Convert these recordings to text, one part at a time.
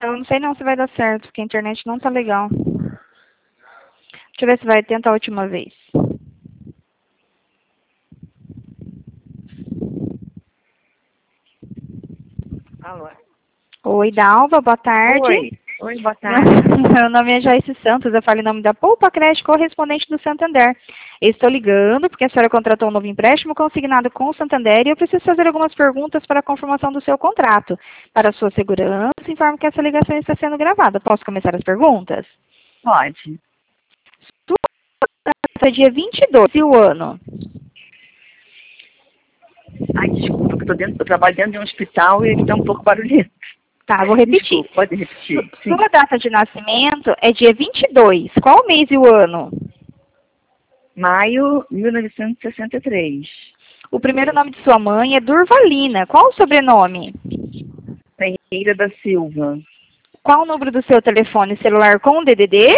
Eu não sei não se vai dar certo, porque a internet não tá legal. Deixa eu ver se vai tentar a última vez. Alô? Oi, Dalva, boa tarde. Oi, boa tarde. Meu nome é Joyce Santos, eu falo em nome da Poupa Creche, correspondente do Santander. Estou ligando porque a senhora contratou um novo empréstimo consignado com o Santander e eu preciso fazer algumas perguntas para a confirmação do seu contrato. Para a sua segurança, informo que essa ligação está sendo gravada. Posso começar as perguntas? Pode. Sua data é dia 22 e o ano? Ai, desculpa, que eu trabalho dentro de um hospital e ele está um pouco barulhento. Tá, vou repetir. Desculpa, pode repetir. Sim. Sua data de nascimento é dia 22. Qual mês e o ano? Maio 1963. O primeiro nome de sua mãe é Durvalina. Qual o sobrenome? Ferreira da Silva. Qual o número do seu telefone celular com DDD?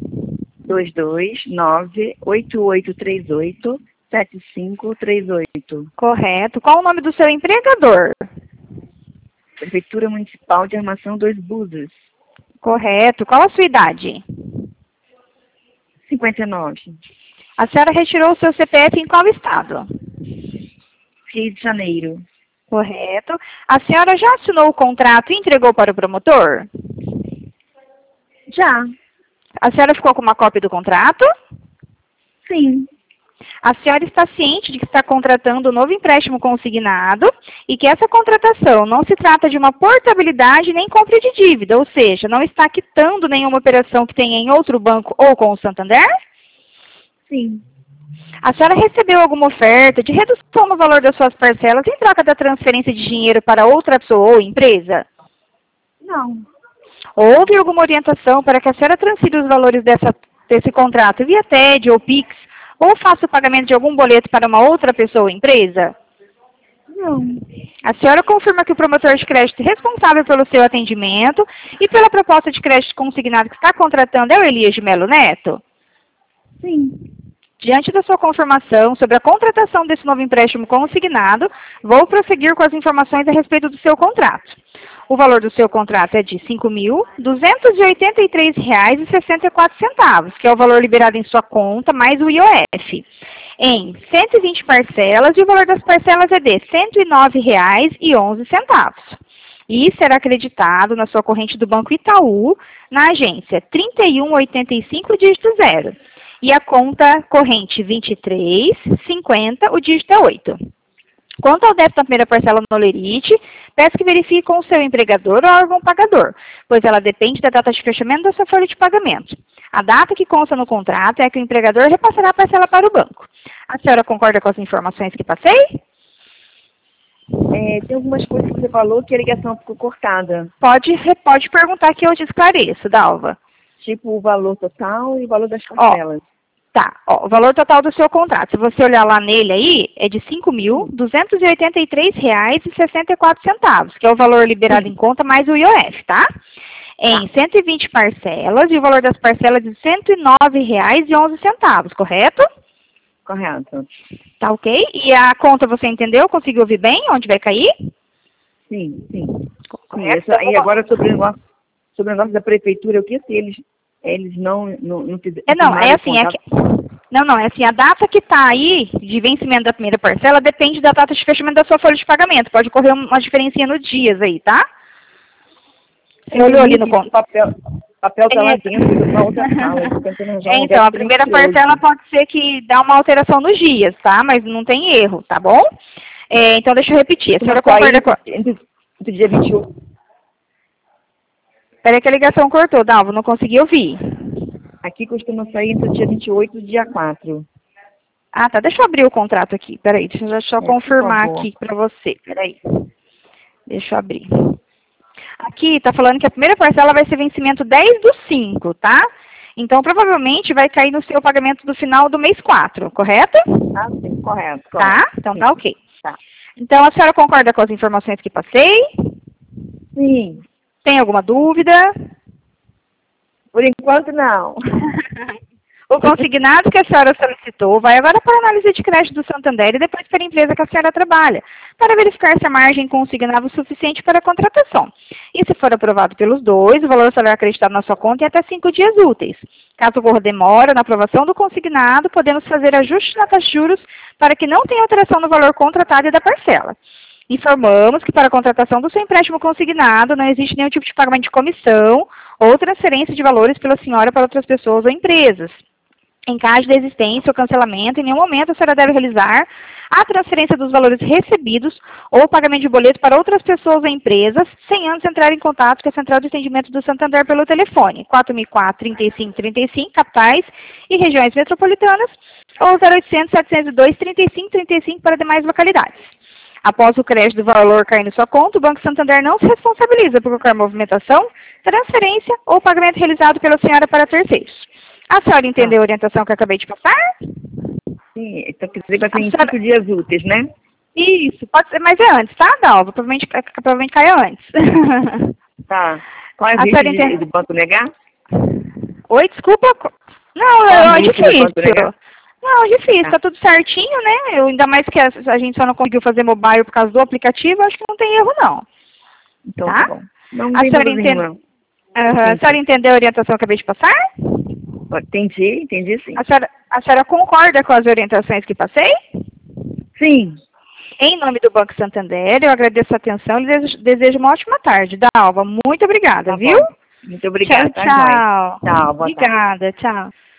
22988387538. Correto. Qual o nome do seu empregador? Prefeitura Municipal de Armação 2 Búzios. Correto. Qual a sua idade? 59. A senhora retirou o seu CPF em qual estado? Rio de Janeiro. Correto. A senhora já assinou o contrato e entregou para o promotor? Já. A senhora ficou com uma cópia do contrato? Sim. A senhora está ciente de que está contratando um novo empréstimo consignado e que essa contratação não se trata de uma portabilidade nem compra de dívida, ou seja, não está quitando nenhuma operação que tenha em outro banco ou com o Santander? Sim. A senhora recebeu alguma oferta de redução no valor das suas parcelas em troca da transferência de dinheiro para outra pessoa ou empresa? Não. Houve alguma orientação para que a senhora transfira os valores desse contrato via TED ou PIX ou faça o pagamento de algum boleto para uma outra pessoa ou empresa? Não. A senhora confirma que o promotor de crédito responsável pelo seu atendimento e pela proposta de crédito consignado que está contratando é o Elias de Melo Neto? Sim. Diante da sua confirmação sobre a contratação desse novo empréstimo consignado, vou prosseguir com as informações a respeito do seu contrato. O valor do seu contrato é de R$ 5.283,64, que é o valor liberado em sua conta, mais o IOF, em 120 parcelas, e o valor das parcelas é de R$ 109,11. E será acreditado na sua corrente do Banco Itaú, na agência 3185, dígito 0. E a conta corrente 2350, o dígito é 8. Quanto ao débito da primeira parcela no Olerite, peço que verifique com o seu empregador ou órgão pagador, pois ela depende da data de fechamento da sua folha de pagamento. A data que consta no contrato é que o empregador repassará a parcela para o banco. A senhora concorda com as informações que passei? Tem algumas coisas que você falou que a ligação ficou cortada. Pode perguntar que eu te esclareço, Dalva. Tipo o valor total e o valor das parcelas. Tá, o valor total do seu contrato, se você olhar lá nele aí, é de R$ 5.283,64, que é o valor liberado em conta mais o IOF, tá? Em 120 parcelas e o valor das parcelas é de R$ 109,11, correto? Correto. Tá ok? E a conta você entendeu? Conseguiu ouvir bem onde vai cair? Sim. Correto. Sim, e agora sobre o negócio da prefeitura, o que se eles não fizeram? É assim, a data que está aí de vencimento da primeira parcela depende da data de fechamento da sua folha de pagamento. Pode ocorrer uma diferencinha nos dias aí, tá? Você olhou ali no O papel está lá dentro, na outra sala. Então, a primeira parcela pode ser que dá uma alteração nos dias, tá? Mas não tem erro, tá bom? Então, deixa eu repetir. A senhora concorda com... Entre o dia 28... Peraí que a ligação cortou, Dalva, não consegui ouvir. Aqui costuma sair entre o dia 28 e o dia 4. Ah, tá. Deixa eu abrir o contrato aqui. Peraí, deixa eu só confirmar aqui pra você. Peraí. Deixa eu abrir. Aqui tá falando que a primeira parcela vai ser vencimento 10/5, tá? Então, provavelmente vai cair no seu pagamento do final do mês 4, correto? Ah, sim, correto. Tá? Então tá ok. Tá. Então, a senhora concorda com as informações que passei? Sim. Tem alguma dúvida? Por enquanto, não. O consignado que a senhora solicitou vai agora para a análise de crédito do Santander e depois para a empresa que a senhora trabalha, para verificar se a margem consignava o suficiente para a contratação. E se for aprovado pelos dois, o valor será acreditado na sua conta em até 5 dias úteis. Caso ocorra demora na aprovação do consignado, podemos fazer ajustes na taxa de juros para que não tenha alteração no valor contratado e da parcela. Informamos que para a contratação do seu empréstimo consignado não existe nenhum tipo de pagamento de comissão ou transferência de valores pela senhora para outras pessoas ou empresas. Em caso de existência ou cancelamento, em nenhum momento a senhora deve realizar a transferência dos valores recebidos ou pagamento de boleto para outras pessoas ou empresas, sem antes entrar em contato com a Central de Atendimento do Santander pelo telefone 4004-3535, capitais e regiões metropolitanas, ou 0800-702-3535 para demais localidades. Após o crédito do valor cair na sua conta, o Banco Santander não se responsabiliza por qualquer movimentação, transferência ou pagamento realizado pela senhora para terceiros. A senhora entendeu a orientação que eu acabei de passar? Sim, então quer dizer que vai ter em 5 dias úteis, né? Isso, pode ser, mas é antes, tá, Dalva? Provavelmente cai antes. Tá. Qual é o risco do banco negar? Oi, desculpa. Não, é difícil. Não, difícil, tá tudo certinho, né? Ainda mais que a gente só não conseguiu fazer mobile por causa do aplicativo, acho que não tem erro, não. Então tá bom. Não a senhora a senhora entendeu a orientação que eu acabei de passar? Entendi sim. A senhora concorda com as orientações que passei? Sim. Em nome do Banco Santander, eu agradeço a atenção e desejo uma ótima tarde. Dalva, muito obrigada, viu? Muito obrigada. Tchau. Tchau, boa Obrigada, tchau.